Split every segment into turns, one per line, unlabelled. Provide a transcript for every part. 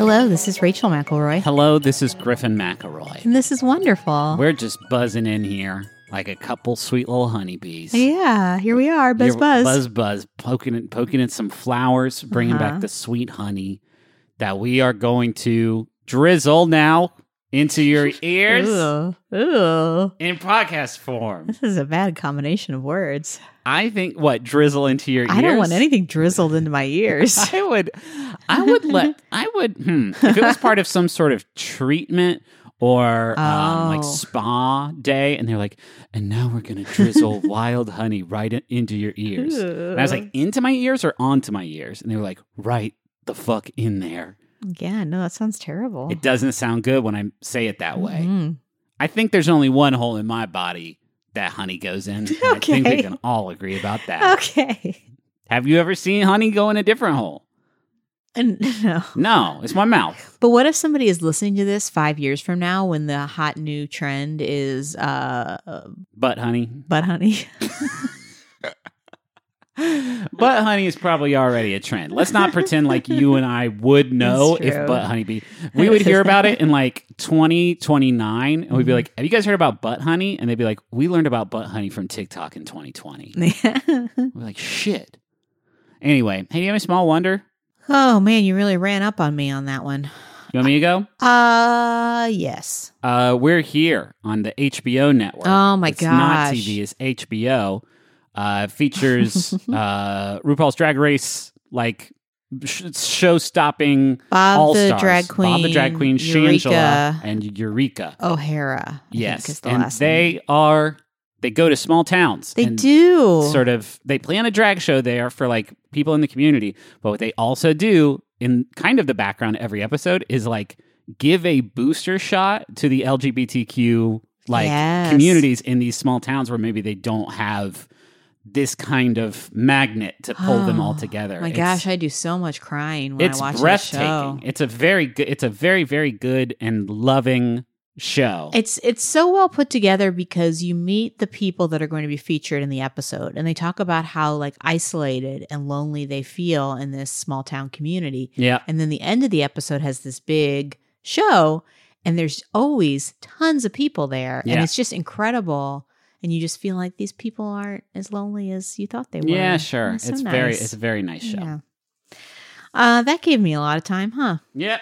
Hello, this is Rachel McElroy.
Hello, this is Griffin McElroy.
And this is wonderful.
We're just buzzing in here like a couple sweet little honeybees.
Yeah, here we are, buzz.
Buzz, poking at some flowers, bringing back the sweet honey that we are going to drizzle now into your ears in podcast form.
This is a bad combination of words.
I think, drizzle into your ears?
I don't want anything drizzled into my ears.
I would, if it was part of some sort of treatment or like spa day, and they're like, and now we're going to drizzle wild honey right into your ears. And I was like, into my ears or onto my ears? And they were like, right the fuck in there.
Yeah, no, that sounds terrible.
It doesn't sound good when I say it that way.
Mm-hmm.
I think there's only one hole in my body that honey goes in.
Okay.
I think we can all agree about that.
Okay.
Have you ever seen honey go in a different hole?
No.
No, it's my mouth.
But what if somebody is listening to this 5 years from now when the hot new trend is
Butt honey.
butt honey?
Butt honey is probably already a trend. Let's not pretend like you and I would know if butt honey be. We would hear about it in like 2029, and we'd be like, have you guys heard about butt honey? And they'd be like, we learned about butt honey from TikTok in 2020. We're like, shit. Anyway, hey, do you have a small wonder?
Oh, man, you really ran up on me on that one.
You want me to go?
Yes.
We're here on the HBO network.
Oh, my
It's not
gosh.
TV, it's HBO. Features RuPaul's Drag Race, like show-stopping
Bob
all-stars.
the drag queen,
Bob the drag queen,
Eureka.
Shangela, and Eureka.
O'Hara. I
Yes,
think is the
and
last name.
they go to small towns.
They
and
do.
Sort of, they plan a drag show there for like people in the community. But what they also do in kind of the background every episode is like give a booster shot to the LGBTQ
Yes.
communities in these small towns where maybe they don't have this kind of magnet to pull them all together.
My gosh, I do so much crying when I
It's
watch
breathtaking.
this show.
It's a very good. It's a very, very good and loving show.
It's so well put together because you meet the people that are going to be featured in the episode, and they talk about how like isolated and lonely they feel in this small town community.
Yeah.
And then the end of the episode has this big show, and there's always tons of people there, and
Yeah.
it's just incredible. And you just feel like these people aren't as lonely as you thought they were.
Yeah, sure.
And
It's
so
very.
nice.
It's a very nice show.
Yeah. That gave me a lot of time, huh?
Yep.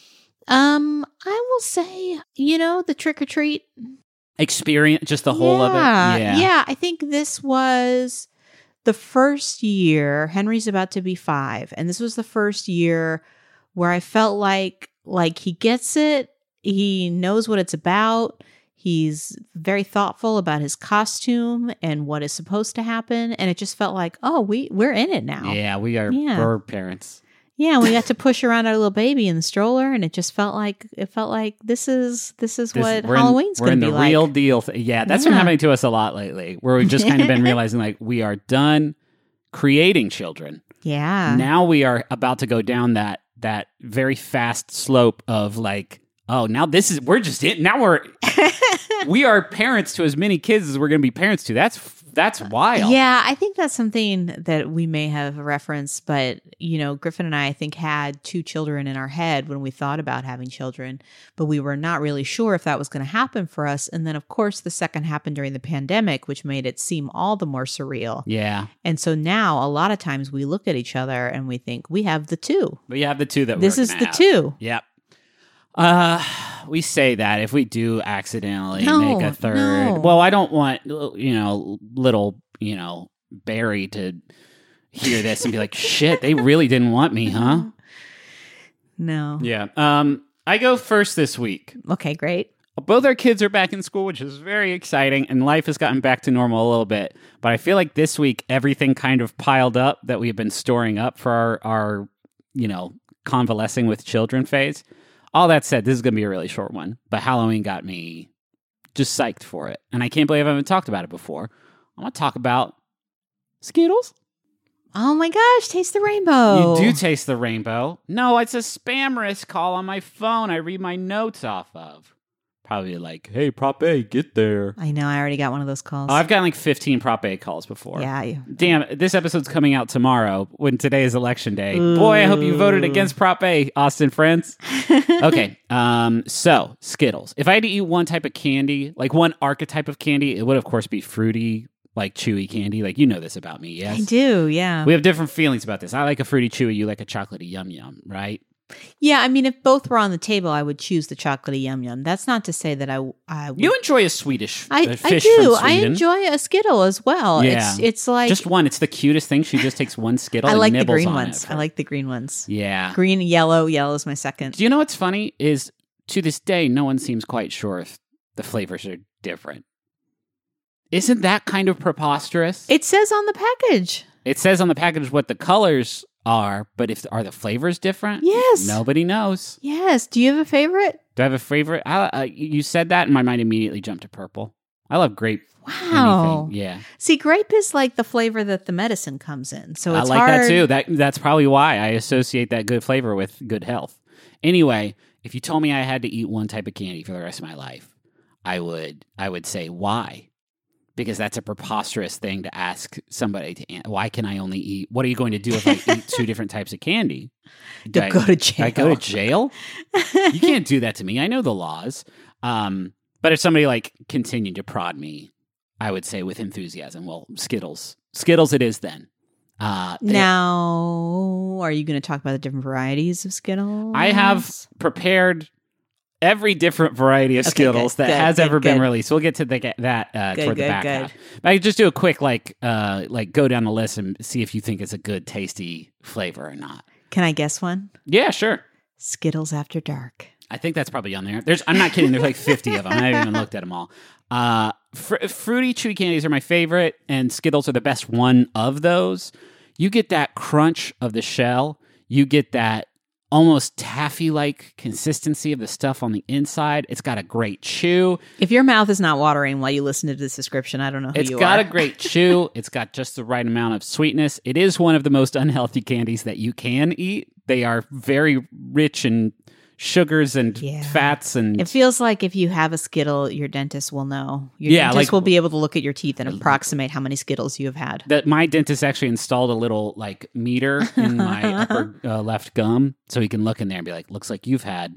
I will say, the trick or treat.
Experience, just the whole of it. Yeah.
Yeah, I think this was the first year. Henry's about to be 5, and this was the first year where I felt like he gets it. He knows what it's about. He's very thoughtful about his costume and what is supposed to happen, and it just felt like, we're in it now.
Yeah, we are.
Yeah.
We're parents.
Yeah, we got to push around our little baby in the stroller, and it just felt like this is what Halloween's
We're
going
in
to
the
be like.
real deal. Yeah, that's been happening to us a lot lately, where we've just kind of been realizing like we are done creating children.
Yeah.
Now we are about to go down that very fast slope of like, oh, now we are parents to as many kids as we're going to be parents to. That's wild.
Yeah, I think that's something that we may have referenced, but Griffin and I think had 2 children in our head when we thought about having children, but we were not really sure if that was going to happen for us. And then of course the second happened during the pandemic, which made it seem all the more surreal.
Yeah.
And so now a lot of times we look at each other and we think we have the 2.
But you have the 2 that
This
we're
is
gonna
the
have.
2.
Yep. We say that if we do accidentally make a third.
No.
Well, I don't want little Barry to hear this and be like, "Shit, they really didn't want me, huh?"
No.
Yeah. I go first this week.
Okay, great.
Both our kids are back in school, which is very exciting, and life has gotten back to normal a little bit. But I feel like this week everything kind of piled up that we've been storing up for our convalescing with children phase. All that said, this is going to be a really short one, but Halloween got me just psyched for it. And I can't believe I haven't talked about it before. I want to talk about Skittles.
Oh my gosh, taste the rainbow.
You do taste the rainbow. No, it's a spam risk call on my phone I read my notes off of. Probably like, hey, Prop A, get there.
I know. I already got one of those calls.
Oh, I've gotten like 15 Prop A calls before.
Yeah.
Damn, this episode's coming out tomorrow when today is election day. Ooh. Boy, I hope you voted against Prop A, Austin friends. Okay, so Skittles. If I had to eat one type of candy, like one archetype of candy, it would of course be fruity, like chewy candy. Like, you know this about me, yes?
I do, yeah.
We have different feelings about this. I like a fruity chewy, you like a chocolatey yum yum, right?
Yeah, I mean, if both were on the table, I would choose the chocolatey yum yum. That's not to say that I would.
You enjoy a Swedish fish
I
from
do.
Sweden.
I enjoy a Skittle as well.
Yeah.
It's like
just one. It's the cutest thing. She just takes one Skittle.
I like
and
the
nibbles
green
on
ones.
it
I like the green ones.
Yeah,
green, yellow. Yellow is my second.
Do you know what's funny is to this day, no one seems quite sure if the flavors are different. Isn't that kind of preposterous?
It says on the package.
It says on the package what the colors are, but are the flavors different?
Yes.
Nobody knows.
Yes. Do you have a favorite?
Do I have a favorite? You said that, and my mind immediately jumped to purple. I love grape.
Wow.
Anything. Yeah.
See, grape is like the flavor that the medicine comes in. So it's
I like
hard.
that too. That's probably why I associate that good flavor with good health. Anyway, if you told me I had to eat one type of candy for the rest of my life, I would say why? Because that's a preposterous thing to ask somebody to answer. Why can I only eat? What are you going to do if I eat two different types of candy?
Go to jail.
I go to jail? You can't do that to me. I know the laws. But if somebody like continued to prod me, I would say with enthusiasm, well, Skittles. Skittles it is then.
Now, are you going to talk about the different varieties of Skittles?
I have prepared every different variety of Skittles that has ever been released. We'll get to that toward the back half. I just do a quick go down the list and see if you think it's a good, tasty flavor or not.
Can I guess one?
Yeah, sure.
Skittles After Dark.
I think that's probably on there. I'm not kidding. There's like 50 of them. I haven't even looked at them all. Fruity chewy candies are my favorite, and Skittles are the best one of those. You get that crunch of the shell. You get that almost taffy-like consistency of the stuff on the inside. It's got a great chew.
If your mouth is not watering while you listen to this description, I don't know who you are.
It's got a great chew. It's got just the right amount of sweetness. It is one of the most unhealthy candies that you can eat. They are very rich in sugars and fats, and
it feels like if you have a Skittle, your dentist will know. Your dentist will be able to look at your teeth and approximate how many Skittles you have had.
My dentist actually installed a little meter in my upper left gum, so he can look in there and be like, "Looks like you've had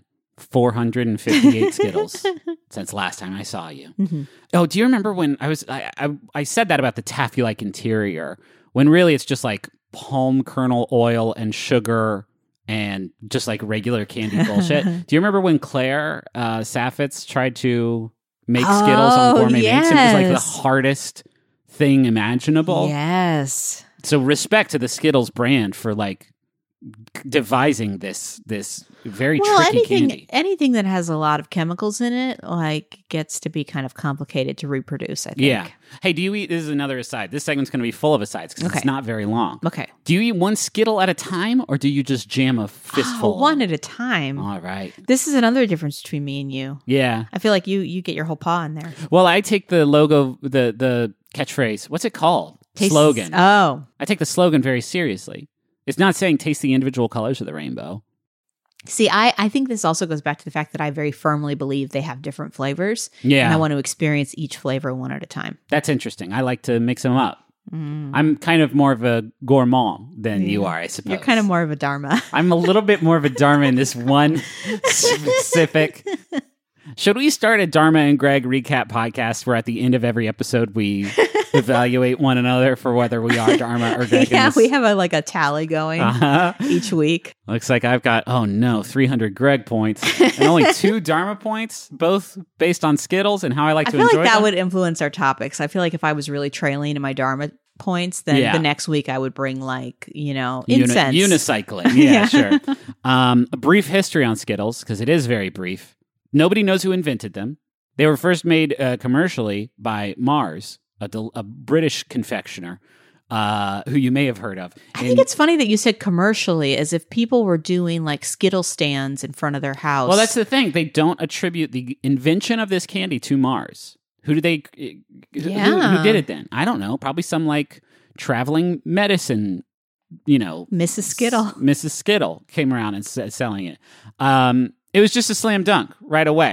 458 Skittles since last time I saw you." Mm-hmm. Oh, do you remember when I said that about the taffy-like interior, when really it's just like palm kernel oil and sugar and just like regular candy bullshit. Do you remember when Claire Saffitz tried to make Skittles on Gourmet Makes? It was like the hardest thing imaginable.
Yes.
So respect to the Skittles brand for devising this very tricky candy.
Anything that has a lot of chemicals in it gets to be kind of complicated to reproduce, I think.
Yeah. Hey, do you eat, this is another aside. This segment's going to be full of asides because it's not very long.
Okay.
Do you eat one Skittle at a time, or do you just jam a fistful?
One at a time.
All right.
This is another difference between me and you.
Yeah.
I feel like you get your whole paw in there.
Well, I take the logo, the catchphrase. What's it called? Slogan.
Oh.
I take the slogan very seriously. It's not saying taste the individual colors of the rainbow.
See, I think this also goes back to the fact that I very firmly believe they have different flavors.
Yeah.
And I want to experience each flavor one at a time.
That's interesting. I like to mix them up. I'm kind of more of a gourmand than you are, I suppose.
You're kind of more of a Dharma.
I'm a little bit more of a Dharma in this one specific. Should we start a Dharma and Greg recap podcast where at the end of every episode we evaluate one another for whether we are Dharma or Greg?
Yeah, we have a tally going each week.
Looks like I've got, 300 Greg points and only 2 Dharma points, both based on Skittles and how I like to enjoy them.
I feel like that would influence our topics. I feel like if I was really trailing in my Dharma points, then the next week I would bring incense.
Unicycling. Yeah, sure. A brief history on Skittles, because it is very brief. Nobody knows who invented them. They were first made commercially by Mars, a British confectioner who you may have heard of.
I think it's funny that you said commercially, as if people were doing Skittle stands in front of their house.
Well, that's the thing. They don't attribute the invention of this candy to Mars. Who did they? Who did it then? I don't know. Probably some traveling medicine.
Mrs. Skittle.
Mrs. Skittle came around and selling it. It was just a slam dunk right away.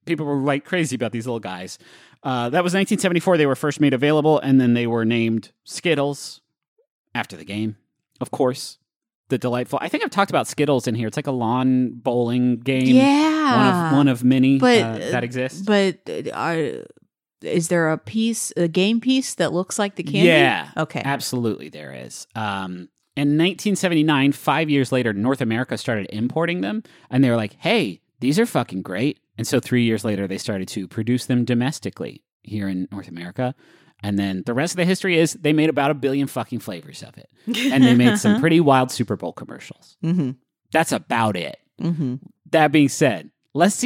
people were like crazy about these little guys. That was 1974. They were first made available, and then they were named Skittles after the game, of course. The delightful. I think I've talked about Skittles in here. It's like a lawn bowling game.
Yeah,
one of many that exists.
But is there a game piece that looks like the candy?
Yeah.
Okay.
Absolutely, there is. In 1979, 5 years later, North America started importing them, and they were like, "Hey, these are fucking great." And so 3 years later, they started to produce them domestically here in North America. And then the rest of the history is they made about 1 billion fucking flavors of it. And they made some pretty wild Super Bowl commercials.
Mm-hmm.
That's about it.
Mm-hmm.
That being said, let's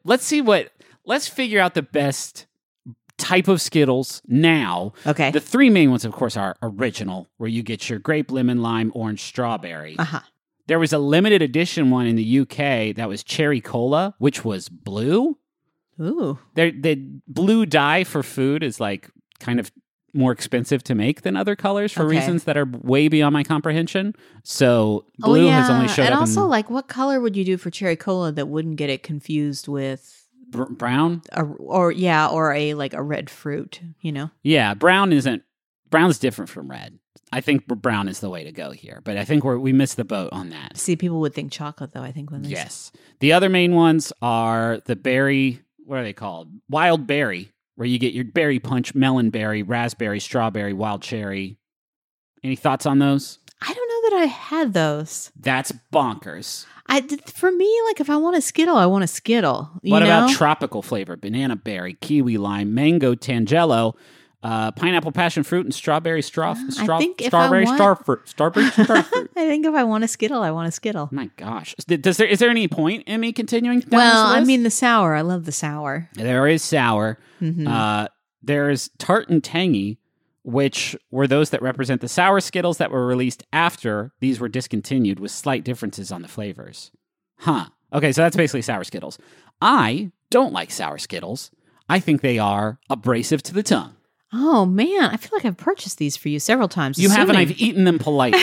figure out the best type of Skittles now.
Okay.
The three main ones, of course, are original, where you get your grape, lemon, lime, orange, strawberry.
Uh-huh.
There was a limited edition one in the UK that was cherry cola, which was blue.
Ooh.
The blue dye for food is like kind of more expensive to make than other colors for reasons that are way beyond my comprehension. So blue has only showed
and
up
also, like, what color would you do for cherry cola that wouldn't get it confused with
brown?
Or a red fruit, you know?
Yeah, brown's different from red. I think brown is the way to go here, but I think we missed the boat on that.
See, people would think chocolate, though, I think, when they
Yes. The other main ones are the berry, what are they called? Wild berry, where you get your berry punch, melon berry, raspberry, strawberry, wild cherry. Any thoughts on those?
I don't know that I had those.
That's bonkers.
For me, like, if I want a Skittle, I want a Skittle.
What about tropical flavor? Banana berry, kiwi lime, mango tangelo, pineapple passion fruit, and strawberry strawberry starfruit.
I think if I want a Skittle, I want a Skittle.
My gosh. Is there any point in me continuing down
Well,
this list?
I mean, the sour. I love the sour.
There is sour.
Mm-hmm.
There's tart and tangy, which were those that represent the sour Skittles that were released after these were discontinued with slight differences on the flavors. Huh. Okay, so that's basically sour Skittles. I don't like sour Skittles. I think they are abrasive to the tongue.
Oh, man. I feel like I've purchased these for you several times.
You haven't. I've eaten them politely.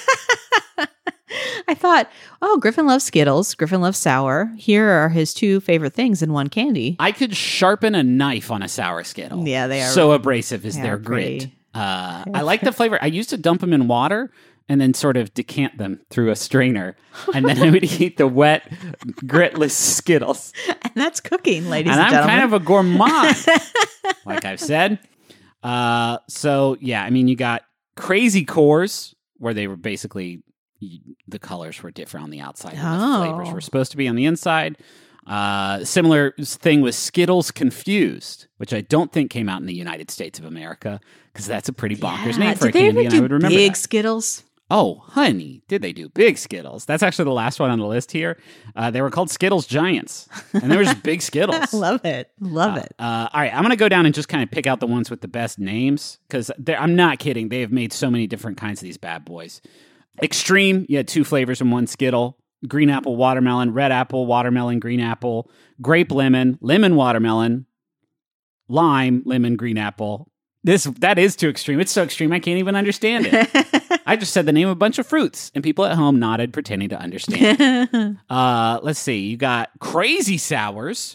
I thought, Griffin loves Skittles. Griffin loves sour. Here are his two favorite things in one candy.
I could sharpen a knife on a sour Skittle.
Yeah, they are.
So abrasive is their grit. I like the flavor. I used to dump them in water and then sort of decant them through a strainer. And then I would eat the wet, gritless Skittles.
And that's cooking, ladies
and
and gentlemen.
I'm kind of a gourmand, like I've said. So, yeah, I mean, you got Crazy Cores, where they were basically, the colors were different on the outside and the flavors were supposed to be on the inside. Similar thing with Skittles Confused, which I don't think came out in the United States of America, because that's a pretty bonkers name for a candy, and I would remember
big
that.
Skittles?
Oh, honey, did they do big Skittles? That's actually the last one on the list here. They were called Skittles Giants, and there was big Skittles.
I love it. Love it.
All right, I'm going to go down and just kind of pick out the ones with the best names, because I'm not kidding. They have made so many different kinds of these bad boys. Extreme, you had 2 flavors in one Skittle. Green apple, watermelon, red apple, watermelon, green apple, grape lemon, lemon watermelon, lime, lemon, green apple. That is too extreme. It's so extreme I can't even understand it. I just said the name of a bunch of fruits, and people at home nodded, pretending to understand. Let's see. You got Crazy Sours,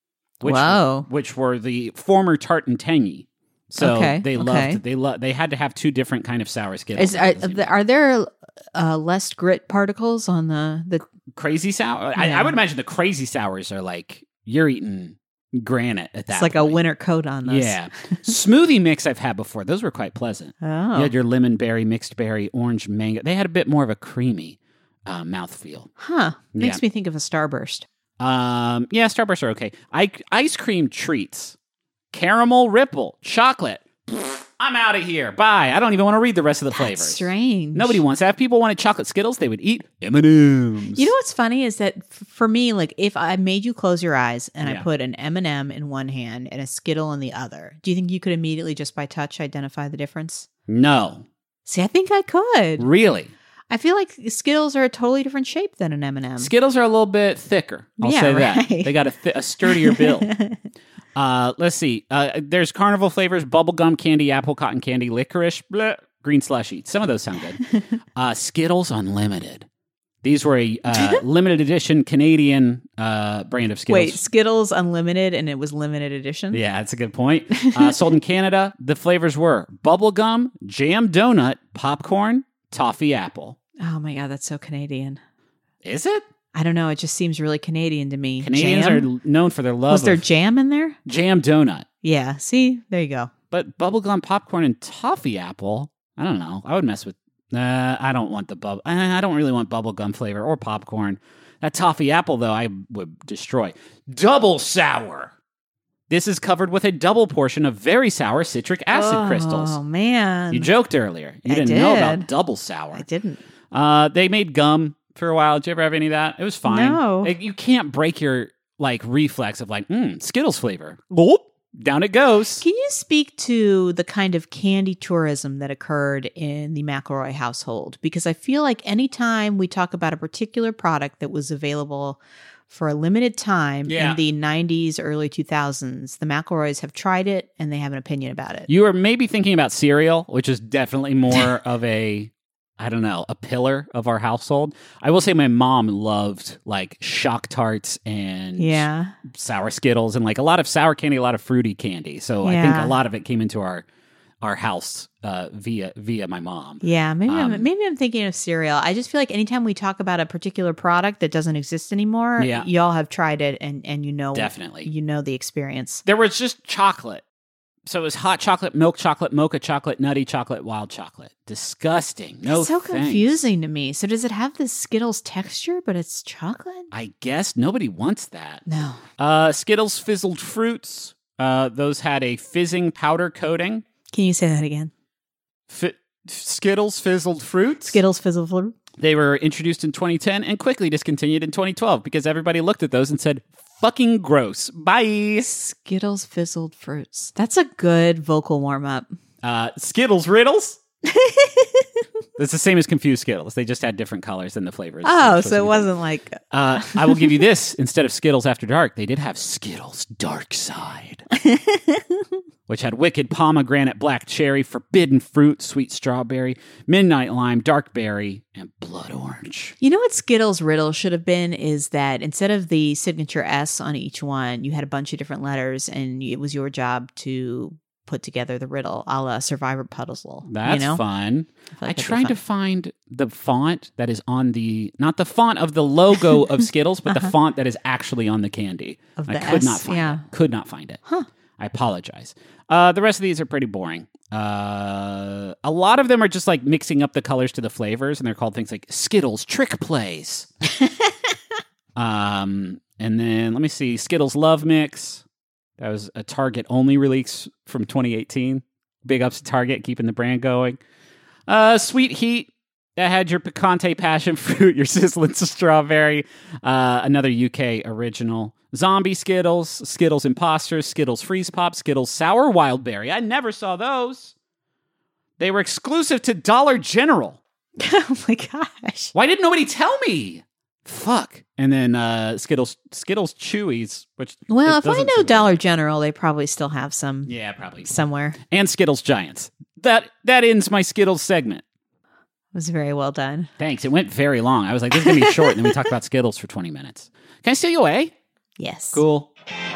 which were the former tart and tangy. So they had to have 2 different kind of sour Skittles.
Are there less grit particles on the
Crazy Sour?
Yeah.
I would imagine the Crazy Sours are like you're eating granite at that
It's like
point.
a winter coat on those.
Yeah. Smoothie mix I've had before. Those were quite pleasant.
Oh.
You had your lemon berry, mixed berry, orange mango. They had a bit more of a creamy mouthfeel.
Huh. Makes me think of a Starburst.
Yeah, Starbursts are okay. Ice cream treats. Caramel Ripple. Chocolate. I'm out of here. Bye. I don't even want to read the rest of the flavors.
Strange.
Nobody wants that. If people wanted chocolate Skittles, they would eat M&Ms.
You know what's funny is that for me, like, if I made you close your eyes and I put an M&M in one hand and a Skittle in the other, do you think you could immediately just by touch identify the difference?
No.
See, I think I could.
Really?
I feel like Skittles are a totally different shape than an M&M.
Skittles are a little bit thicker. I'll say that. They got a sturdier build. Let's see. There's carnival flavors: bubblegum candy, apple cotton candy, licorice, green slushy. Some of those sound good. Skittles Unlimited. These were a limited edition Canadian brand of Skittles.
Wait, Skittles Unlimited, and it was limited edition?
Yeah, that's a good point. Sold in Canada. The flavors were bubblegum, jam donut, popcorn, toffee apple.
Oh my God, that's so Canadian.
Is it?
I don't know. It just seems really Canadian to me.
Canadians are known for their love
Was there
of
jam in there?
jam donut.
Yeah. See? There you go.
But bubblegum, popcorn, and toffee apple, I don't know. I would mess with... I don't want the I don't really want bubblegum flavor or popcorn. That toffee apple, though, I would destroy. Double sour. This is covered with a double portion of very sour citric acid crystals.
Oh, man.
You joked earlier. You didn't know about double sour.
I didn't.
They made gum for a while. Did you ever have any of that? It was fine.
No.
You can't break your reflex of Skittles flavor. Whoop. Down it goes.
Can you speak to the kind of candy tourism that occurred in the McElroy household? Because I feel like anytime we talk about a particular product that was available for a limited time in the 90s, early 2000s, the McElroys have tried it and they have an opinion about it.
You are maybe thinking about cereal, which is definitely more of a pillar of our household. I will say my mom loved Shock Tarts and sour Skittles and a lot of sour candy, a lot of fruity candy. So I think a lot of it came into our house via my mom.
Yeah, maybe I'm thinking of cereal. I just feel like anytime we talk about a particular product that doesn't exist anymore, y'all have tried it and you know
definitely
the experience.
There was just chocolate. So it was hot chocolate, milk chocolate, mocha chocolate, nutty chocolate, wild chocolate. Disgusting. No,
it's so
thanks.
Confusing to me. So does it have the Skittles texture, but it's chocolate?
I guess nobody wants that.
No.
Skittles Fizzled Fruits. Those had a fizzing powder coating.
Can you say that again?
Skittles Fizzled Fruits.
Skittles Fizzled Fruit.
They were introduced in 2010 and quickly discontinued in 2012 because everybody looked at those and said, fucking gross. Bye.
Skittles Fizzled Fruits. That's a good vocal warm-up.
Skittles Riddles. It's the same as Confused Skittles. They just had different colors than the flavors.
Oh, so it wasn't like...
I will give you this. Instead of Skittles After Dark, they did have Skittles Dark Side. Which had wicked pomegranate, black cherry, forbidden fruit, sweet strawberry, midnight lime, dark berry, and blood orange.
You know what Skittles Riddle should have been is that instead of the signature S on each one, you had a bunch of different letters, and it was your job to put together the riddle, a la Survivor Puzzle.
That's fun. I tried to find the font that is on not the font of the logo of Skittles, but the font that is actually on the candy. I could not find it. Could not find it.
Huh.
I apologize. The rest of these are pretty boring. A lot of them are just mixing up the colors to the flavors, and they're called things like Skittles Trick Plays. And then, let me see, Skittles Love Mix. That was a Target only release from 2018. Big ups to Target, keeping the brand going. Sweet Heat. That had your picante passion fruit, your sizzling strawberry, another UK original. Zombie Skittles, Skittles Imposters, Skittles Freeze Pop, Skittles Sour Wild Berry. I never saw those. They were exclusive to Dollar General.
Oh my gosh.
Why didn't nobody tell me? Fuck. And then Skittles Chewies, which...
Well, if I know Dollar General, they probably still have some.
Yeah, probably.
Somewhere.
And Skittles Giants. That ends my Skittles segment.
It was very well done.
Thanks. It went very long. I was like, this is going to be short, and then we talked about Skittles for 20 minutes. Can I steal you away?
Yes.
Cool.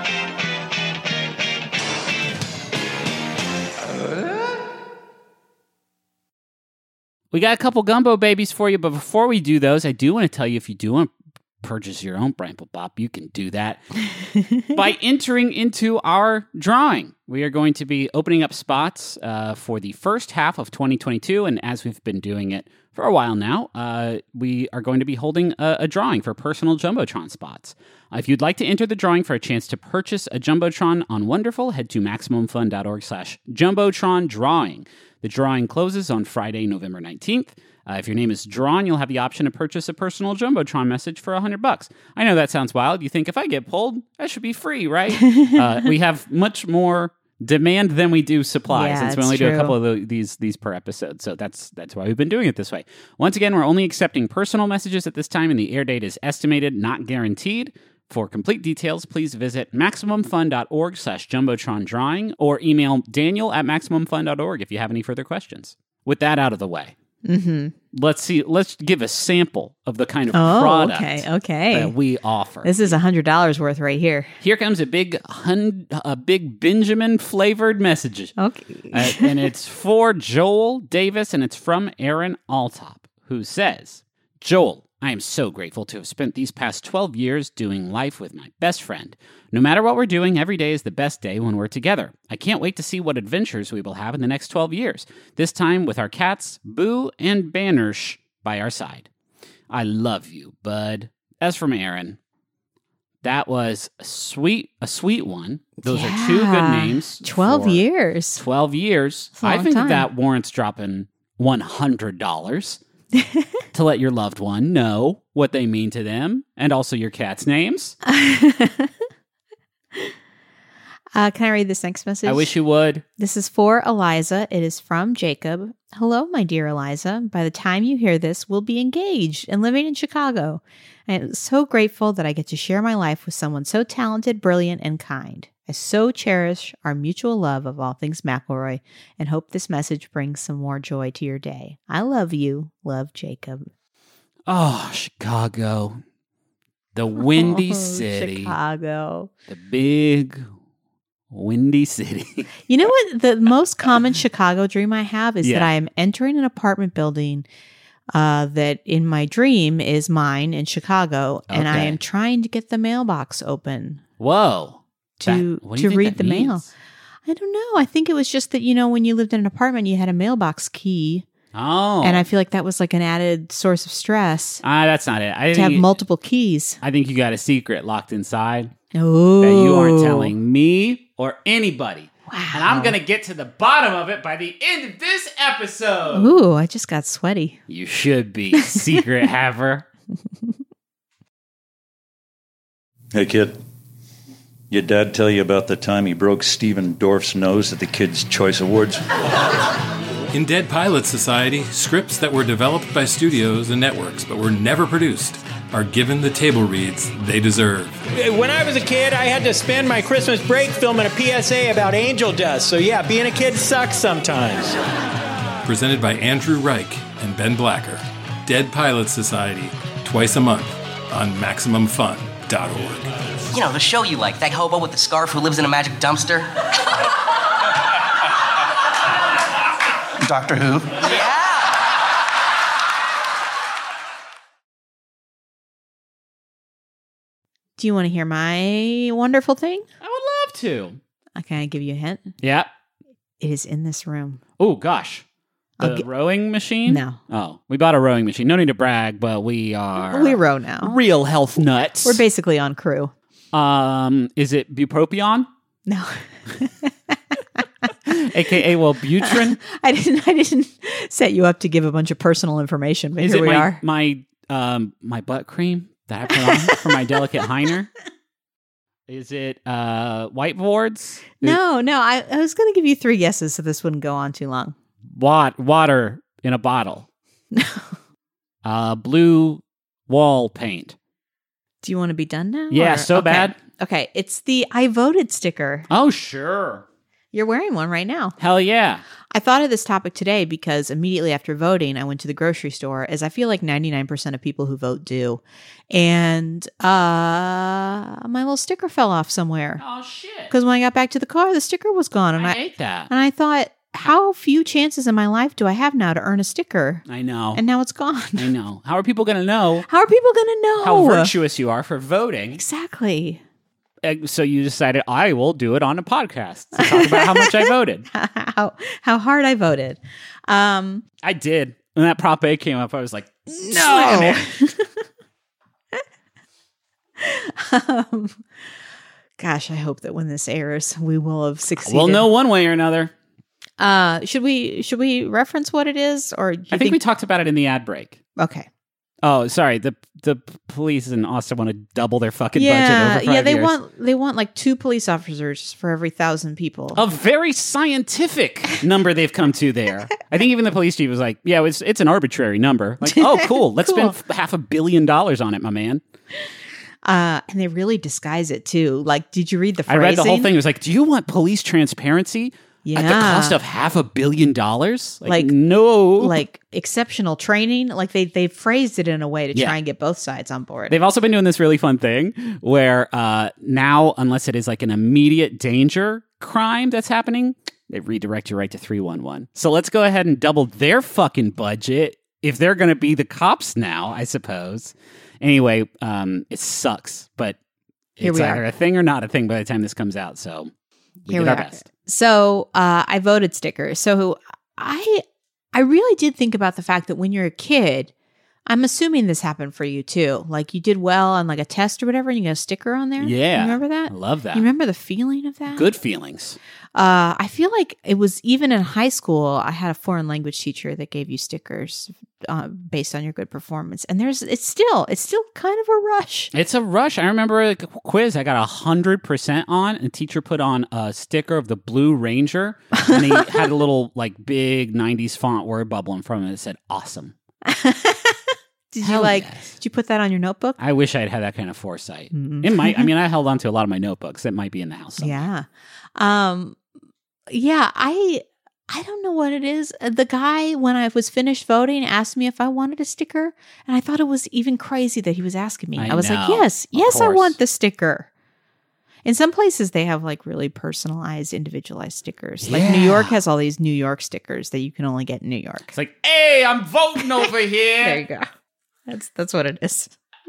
We got a couple gumbo babies for you, but before we do those, I do want to tell you if you do want to purchase your own Bramble Bop, you can do that by entering into our drawing. We are going to be opening up spots for the first half of 2022, and as we've been doing it for a while now, we are going to be holding a drawing for personal Jumbotron spots. If you'd like to enter the drawing for a chance to purchase a Jumbotron on Wonderful, head to MaximumFun.org/Jumbotron drawing. The drawing closes on Friday, November 19th. If your name is drawn, you'll have the option to purchase a personal Jumbotron message for $100. I know that sounds wild. You think if I get pulled, that should be free, right? We have much more demand than we do supply, since we only do a couple of these per episode. So that's why we've been doing it this way. Once again, we're only accepting personal messages at this time, and the air date is estimated, not guaranteed. For complete details, please visit MaximumFun.org/Jumbotron drawing or email Daniel at MaximumFun.org if you have any further questions. With that out of the way.
Mm-hmm.
Let's give a sample of the kind of product
okay.
that we offer.
This is $100 worth right here.
Here comes a big Benjamin flavored message.
Okay.
And it's for Joel Davis, and it's from Aaron Altop, who says, Joel, I am so grateful to have spent these past 12 years doing life with my best friend. No matter what we're doing, every day is the best day when we're together. I can't wait to see what adventures we will have in the next 12 years, this time with our cats, Boo and Bannersh, by our side. I love you, bud. As from Aaron, that was a sweet one. Those are two good names.
12 years.
12 years. I think that warrants dropping $100. To let your loved one know what they mean to them, and also your cat's names.
Can I read this next message?
I wish you would.
This is for Eliza. It is from Jacob. Hello, my dear Eliza. By the time you hear this, we'll be engaged and living in Chicago. I am so grateful that I get to share my life with someone so talented, brilliant, and kind. I so cherish our mutual love of all things McElroy and hope this message brings some more joy to your day. I love you. Love, Jacob.
Oh, Chicago. The windy city.
Chicago.
The big, windy city.
You know what? The most common Chicago dream I have is that I am entering an apartment building that in my dream is mine in Chicago, and I am trying to get the mailbox open.
Whoa.
To read the mail. I don't know. I think it was just that, when you lived in an apartment, you had a mailbox key.
Oh.
And I feel like that was like an added source of stress.
That's not it.
To have multiple keys.
I think you got a secret locked inside.
Oh.
That you aren't telling me or anybody.
Wow.
And I'm going to get to the bottom of it by the end of this episode.
Ooh, I just got sweaty.
You should be, secret haver.
Hey, kid. Your dad tell you about the time he broke Stephen Dorff's nose at the Kids' Choice Awards?
In Dead Pilot Society, scripts that were developed by studios and networks but were never produced are given the table reads they deserve.
When I was a kid, I had to spend my Christmas break filming a PSA about angel dust. So yeah, being a kid sucks sometimes.
Presented by Andrew Reich and Ben Blacker. Dead Pilot Society, twice a month on MaximumFun.org.
You know, the show you like, that hobo with the scarf who lives in a magic dumpster.
Doctor Who?
Yeah!
Do you want to hear my wonderful thing?
I would love to.
Can I give you a hint?
Yeah.
It is in this room.
Oh, gosh. The rowing machine?
No.
Oh, we bought a rowing machine. No need to brag, but we are...
We row now.
Real health nuts.
We're basically on crew.
Is it bupropion?
No.
AKA Wellbutrin?
I didn't set you up to give a bunch of personal information, but
is
here
it
we are.
My butt cream that I put on for my delicate Heiner? Is it whiteboards?
No. I was going to give you 3 guesses so this wouldn't go on too long.
Water in a bottle. Blue wall paint.
Do you want to be done now?
Yeah, bad.
Okay, it's the I voted sticker.
Oh, sure.
You're wearing one right now.
Hell yeah.
I thought of this topic today because immediately after voting, I went to the grocery store, as I feel like 99% of people who vote do. And my little sticker fell off somewhere.
Oh, shit.
Because when I got back to the car, the sticker was gone. And
I hate that.
And I thought, how few chances in my life do I have now to earn a sticker?
I know.
And now it's gone.
I know. How are people going to know?
How are people going to know?
How virtuous you are for voting.
Exactly.
So you decided I will do it on a podcast to talk about how much I voted.
How hard I voted.
I did. When that Prop A came up, I was like, no.
Gosh, I hope that when this airs, we will have succeeded.
We'll know one way or another.
Should we reference what it is, or
I think we talked about it in the ad break.
Okay.
Oh, sorry. The police in Austin want to double their fucking budget over 5 years.
They want like 2 police officers for every 1,000 people.
A very scientific number they've come to there. I think even the police chief was like, "Yeah, it's an arbitrary number." Like, oh, cool. Let's spend $500 million on it, my man.
And they really disguise it too. Like, did you read the phrasing?
I read the whole thing. It was like, "Do you want police transparency?
Yeah.
At the cost of $500 million?
Like,
no.
Like exceptional training. Like they phrased it in a way to
Yeah.
try and get both sides on board.
They've also been doing this really fun thing where now, unless it is like an immediate danger crime that's happening, they redirect you right to 311. So let's go ahead and double their fucking budget if they're going to be the cops now, I suppose. Anyway, it sucks, but
Here
it's
we
either
are.
a thing or not a thing by the time this comes out. So we did our best.
So I voted stickers. So I really did think about the fact that when you're a kid, I'm assuming this happened for you too. Like you did well on like a test or whatever, and you got a sticker on there.
Yeah.
You remember that?
I love that.
You remember the feeling of that?
Good feelings.
I feel like it was even in high school. I had a foreign language teacher that gave you stickers based on your good performance, and it's still kind of a rush.
It's a rush. I remember a quiz I got 100% on, and the teacher put on a sticker of the Blue Ranger, and he had a little like big 90s font word bubble in front of it that said "awesome."
Did
Hell
you
yes.
Did you put that on your notebook?
I wish I'd had that kind of foresight.
Mm-hmm.
It might. I mean, I held on to a lot of my notebooks that might be in the house somewhere.
Yeah. Yeah, I don't know what it is. The guy, when I was finished voting, asked me if I wanted a sticker. And I thought it was even crazy that he was asking me. I was like,
know.
yes,
Of
I
course.
want the sticker. In some places, they have like really personalized, individualized stickers. Like New
Yeah.
York has all these New York stickers that you can only get in New York.
It's like, hey, I'm voting over here.
There you go. That's what it is.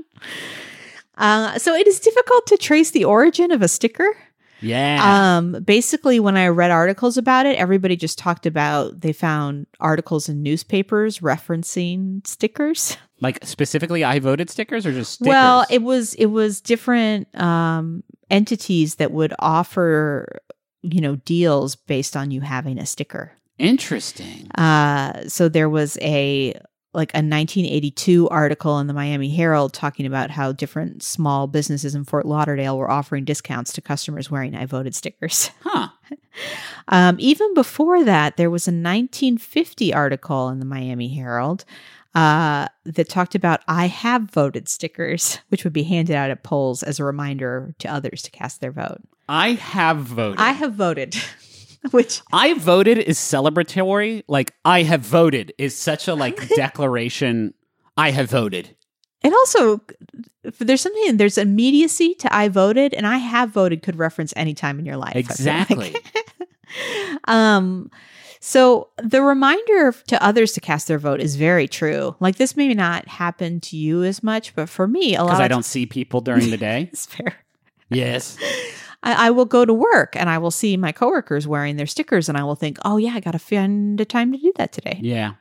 So it is difficult to trace the origin of a sticker.
Yeah.
Basically, when I read articles about it, everybody just talked about they found articles in newspapers referencing stickers.
Like specifically I voted stickers or just stickers?
Well, it was different entities that would offer, deals based on you having a sticker.
Interesting.
So there was a 1982 article in the Miami Herald talking about how different small businesses in Fort Lauderdale were offering discounts to customers wearing I voted stickers.
Huh.
Even before that, there was a 1950 article in the Miami Herald that talked about I have voted stickers, which would be handed out at polls as a reminder to others to cast their vote.
I have voted.
I have voted. Which
I voted is celebratory. Like I have voted is such a declaration. I have voted.
it also there's immediacy to I voted, and I have voted could reference any time in your life. I feel like.
Exactly.
So the reminder to others to cast their vote is very true. Like this may not happen to you as much, but for me, a lot
Because
of
I don't see people during the day.
it's fair.
Yes.
I will go to work and I will see my coworkers wearing their stickers, and I will think, oh yeah, I got to find a time to do that today.
Yeah.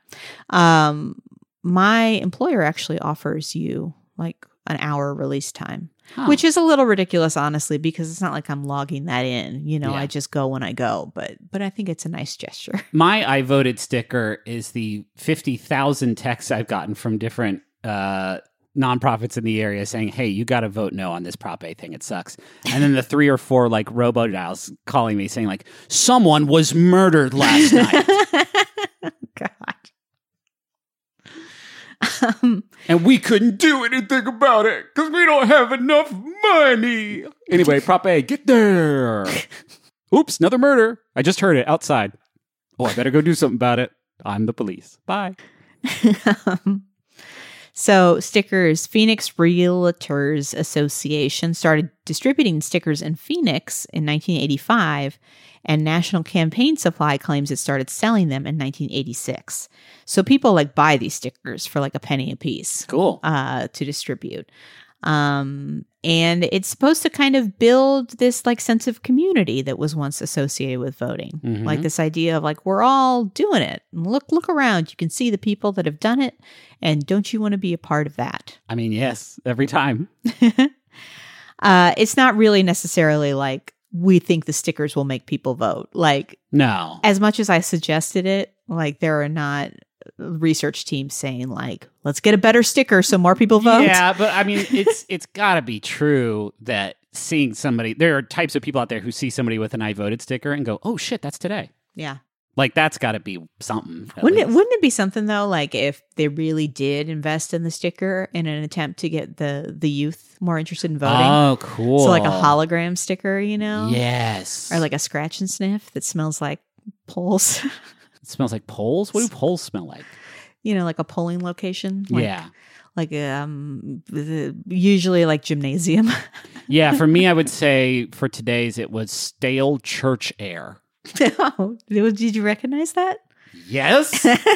My employer actually offers you like an hour release time,
Huh.
which is a little ridiculous, honestly, because it's not like I'm logging that in.
Yeah.
I just go when I go, but I think it's a nice gesture.
My I voted sticker is the 50,000 texts I've gotten from different nonprofits in the area saying, hey, you got to vote no on this Prop A thing. It sucks. And then the 3 or 4 robo dials calling me saying someone was murdered last night.
God.
And we couldn't do anything about it because we don't have enough money. Anyway, Prop A, get there. Oops, another murder. I just heard it outside. Oh, I better go do something about it. I'm the police. Bye.
So stickers, Phoenix Realtors Association started distributing stickers in Phoenix in 1985, and National Campaign Supply claims it started selling them in 1986. So people buy these stickers for a penny a piece.
Cool.
To distribute. And it's supposed to kind of build this sense of community that was once associated with voting.
Mhm.
This idea of we're all doing it. Look around. You can see the people that have done it. And don't you want to be a part of that?
I mean, yes, every time.
It's not really necessarily we think the stickers will make people vote.
No.
As much as I suggested it, there are not research teams saying let's get a better sticker so more people vote.
Yeah, but I mean, it's got to be true that seeing somebody, there are types of people out there who see somebody with an I voted sticker and go, oh shit, that's today.
Yeah.
That's got to be something.
Wouldn't it be something though, if they really did invest in the sticker in an attempt to get the youth more interested in voting?
Oh, cool.
So a hologram sticker,
Yes.
or a scratch and sniff that smells like polls.
It smells like poles? What do poles smell like?
Like a polling location. Like,
Yeah.
Like usually like gymnasium.
Yeah, for me, I would say for today's, it was stale church air.
Oh, did you recognize that?
Yes.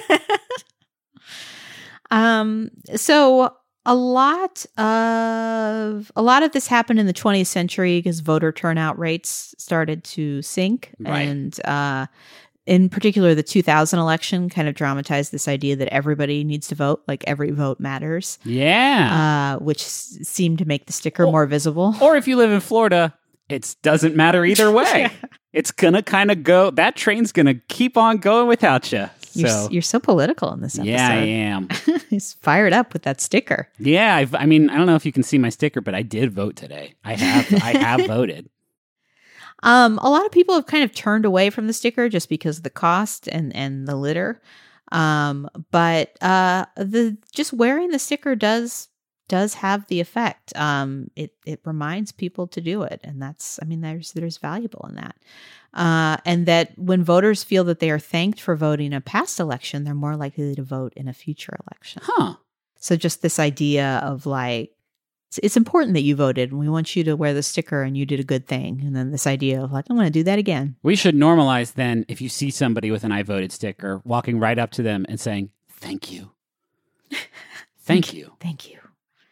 So a lot of this happened in the 20th century because voter turnout rates started to sink.
Right.
And in particular, the 2000 election kind of dramatized this idea that everybody needs to vote, like every vote matters.
Yeah.
Which seemed to make the sticker more visible.
Or if you live in Florida, it doesn't matter either way.
Yeah.
It's going to kind of go, that train's going to keep on going without you. So,
You're so political in this episode.
yeah, I am.
He's fired up with that sticker.
Yeah, I mean, I don't know if you can see my sticker, but I did vote today. I have voted.
A lot of people have kind of turned away from the sticker just because of the cost and the litter. But the just wearing the sticker does have the effect. It reminds people to do it, and there's valuable in that. And that when voters feel that they are thanked for voting in a past election, they're more likely to vote in a future election.
Huh.
So just this idea of like, it's important that you voted and we want you to wear the sticker and you did a good thing. And then this idea of like, I'm going to do that again.
We should normalize then, if you see somebody with an I voted sticker, walking right up to them and saying, thank you. Thank you.
Thank you.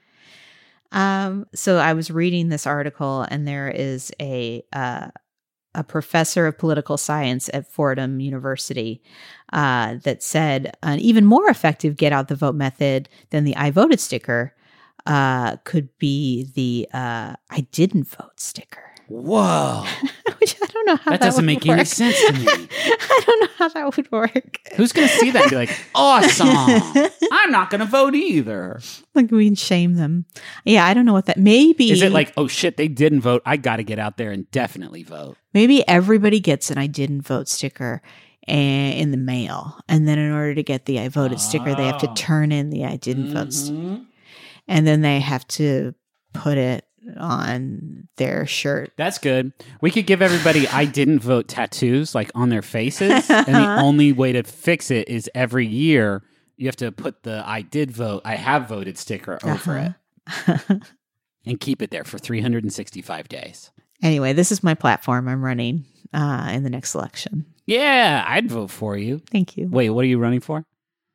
So I was reading this article, and there is a professor of political science at Fordham University that said an even more effective get out the vote method than the I voted sticker could be the I didn't vote sticker.
Whoa.
Which I don't know how
that doesn't make any sense to me.
I don't know how that would work.
Who's going to see that and be like, awesome. I'm not going to vote either.
Like we'd shame them. Yeah, I don't know what that maybe.
Is it like, oh shit, they didn't vote. I got to get out there and definitely vote.
Maybe everybody gets an I didn't vote sticker in the mail. And then in order to get the I voted sticker, they have to turn in the I didn't vote sticker. And then they have to put it on their shirt.
That's good. We could give everybody I didn't vote tattoos like on their faces. And the only way to fix it is every year you have to put the I did vote, I have voted sticker over it. And keep it there for 365 days.
Anyway, this is my platform I'm running in the next election.
Yeah, I'd vote for you.
Thank you.
Wait, what are you running for?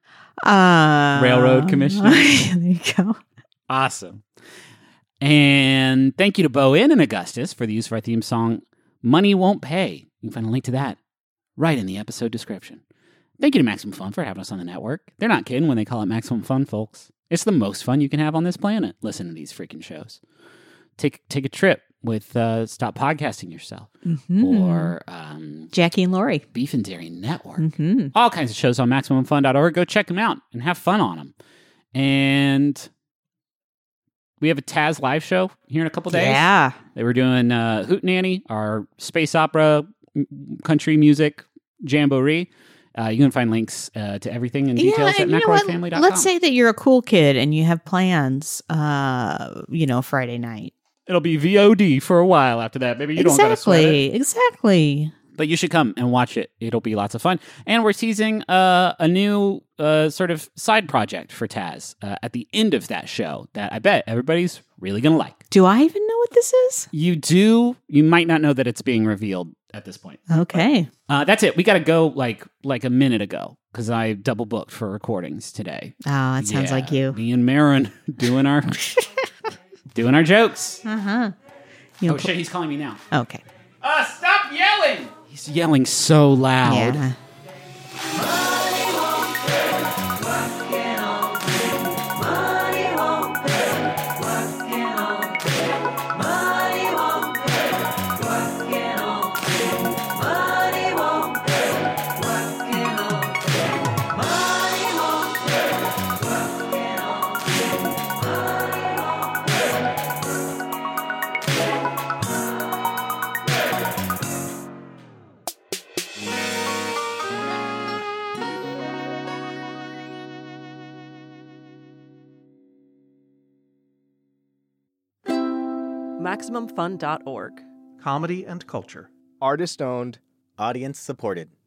Railroad commissioner.
There you go.
Awesome. And thank you to Bo In and Augustus for the use of our theme song, Money Won't Pay. You can find a link to that right in the episode description. Thank you to Maximum Fun for having us on the network. They're not kidding when they call it Maximum Fun, folks. It's the most fun you can have on this planet. Listen to these freaking shows. Take a trip with Stop Podcasting Yourself or
Jackie and Laurie.
Beef and Dairy Network. All kinds of shows on MaximumFun.org. Go check them out and have fun on them. And we have a Taz live show here in a couple days.
Yeah.
They were doing Hootenanny, our space opera country music jamboree. You can find links to everything and details at McElroyFamily.com.
Let's say that you're a cool kid and you have plans, Friday night.
It'll be VOD for a while after that. Maybe you don't got to sweat it.
Exactly.
But you should come and watch it. It'll be lots of fun. And we're teasing a new sort of side project for Taz at the end of that show that I bet everybody's really going to like.
Do I even know what this is?
You do. You might not know that it's being revealed at this point.
Okay.
But, that's it. We got to go like a minute ago because I double booked for recordings today.
Oh, that sounds like you.
Me and Marin doing our doing our jokes.
Uh-huh.
Shit, he's calling me now.
Okay.
Stop yelling! He's yelling so loud.
Yeah.
MaximumFun.org.
Comedy and culture.
Artist owned. Audience supported.